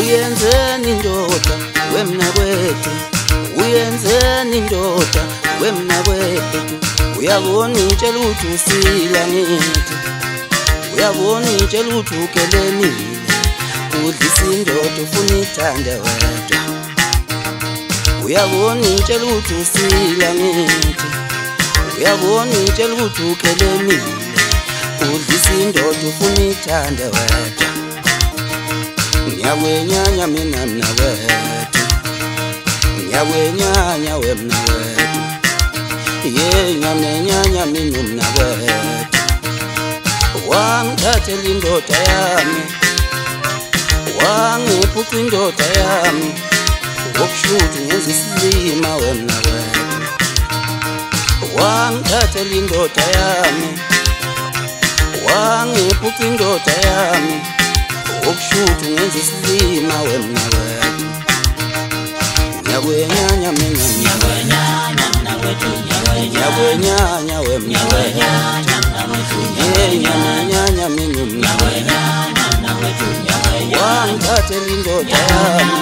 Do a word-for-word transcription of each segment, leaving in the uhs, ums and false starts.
uyenzeni ndoda wemna kwethu uyenzeni ndoda wemna kwethu uyabona utshela ukuthi usila ngithi uyabona utshela ukuthi ukelenile udlisa indoda ufuna ithande wedwa uyabona utshela ukuthi usila ngithi uyabona utshela ukuthi ukelenile udlisa indoda ufuna ithande wedwa ngiyakwenyanya mina mna wethu ngiyakwenyanya wemna wethu ye ngiyamenyanya mina mna wethu wangithathela indoda yami wangiphuca indoda yami wokushuthi ngenza isilima wemna wethu wangithathela indoda yami wangiphuca indoda yami wokushuthi ngenza isilima wemna wethu ngiyakwenyanya mina ngiyakwenyanya mna wethu ngiyakwenyanya wemna wethu ngiyakwenyanya mina mna wethu wangithathela indoda yami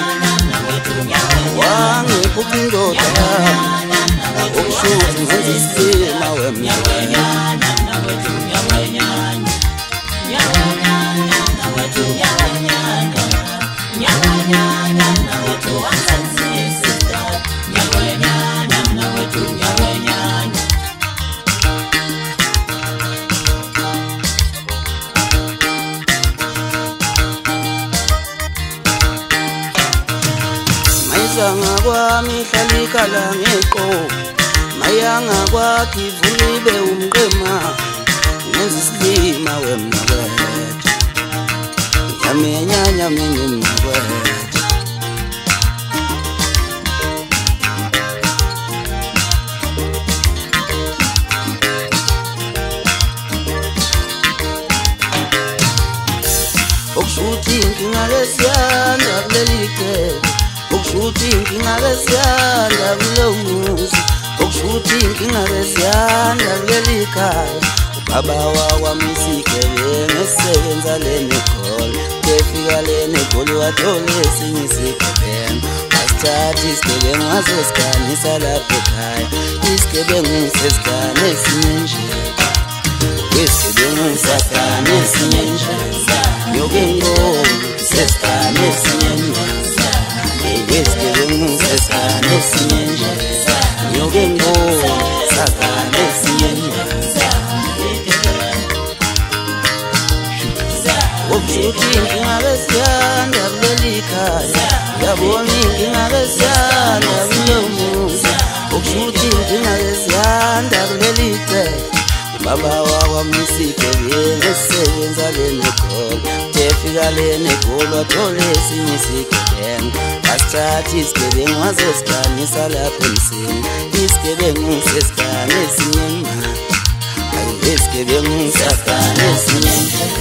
wangiphuca indoda yami wokushuthi ngenza isilima wemna wethu mayanga kwami hlalika ngeqo mayanga kwakhe ivunibe umqema ngenza isilima wemna wethu ngiyamenyanya mina mna wethu okushuthi inkinga lesiyanda kulelike okushuthi inkinga lesiyanda kulo muzi okushuthi inkinga lesiyanda kulelikhaya ubaba wakwamisike ngesebenza lenegoli kefika lenegoli wathole esinye isigebengu asithatha isigebengu azosiganisa lapha ekhaya isigebengu sesigane esinye nje isigebengu sagane esinye nje yoke ngoma sesigane esinye nje isigebengu sesigane esinye nje yoke ngoma sagane esinye nje okushuthi inkinga lesiyanda kulelikhaya yabona inkinga lesiyanda kulo muzi okushuthi inkinga lesiyanda kulelikhaya ubaba wakwamisike ngesebenza lenegoli tefika lenegoli wathole esinye isigebengu asithatha isigebengu azosiganisa lapha emsini isigebengu sesigane esinye ma isigebengu sagane esinye